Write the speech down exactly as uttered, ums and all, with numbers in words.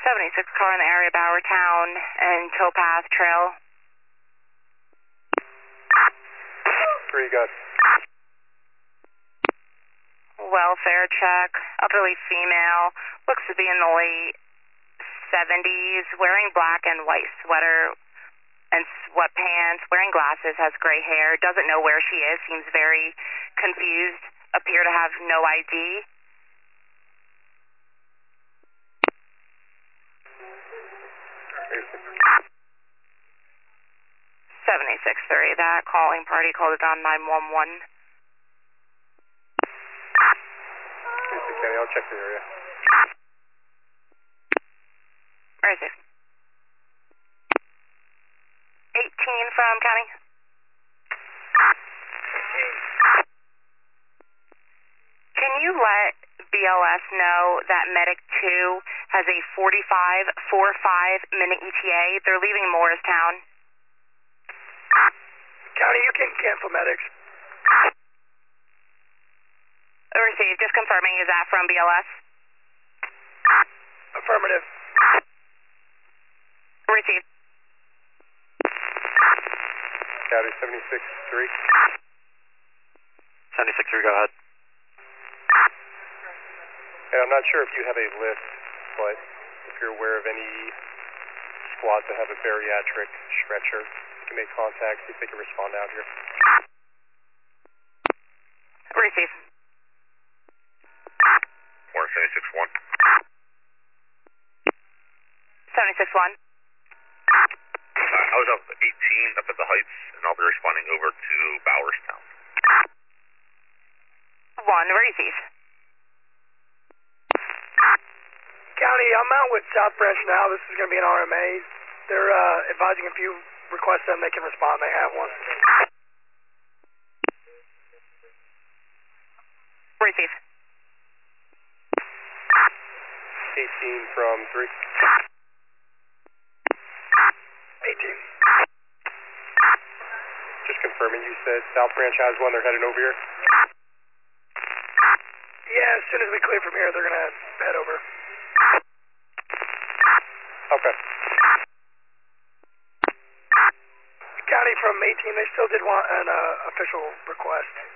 seventy-six car in the area, Bowertown and Towpath Trail. Three, good. Welfare check, elderly female, looks to be in the late seventies, wearing black and white sweater and sweatpants, wearing glasses, has gray hair, doesn't know where she is, seems very confused, appear to have no I D. seventy-six three, that calling party called it on nine one one. County, I'll check the area. Where is it? eighteen from County. Can you let B L S know that Medic two has a forty-five forty-five minute E T A? They're leaving Morristown. County, you can cancel medics. Received. Just confirming, is that from B L S? Affirmative. Received. County seventy-six three. seventy-six three, go ahead. And I'm not sure if you have a list, but if you're aware of any squads that have a bariatric stretcher, you can make contact, see if they can respond out here. Receive. Warren seventy-six one. seventy-six one. I was up eighteen up at the Heights, and I'll be responding over to Bowerstown. one, receive. County, I'm out with South Branch now. This is going to be an R M A. They're uh, advising if you request them, they can respond. They have one. Receive. eighteen from three. eighteen. Just confirming, you said South Branch has one, they're heading over here? Yeah, as soon as we clear from here, they're going to head over. Okay. County from eighteen, they still did want an uh, official request.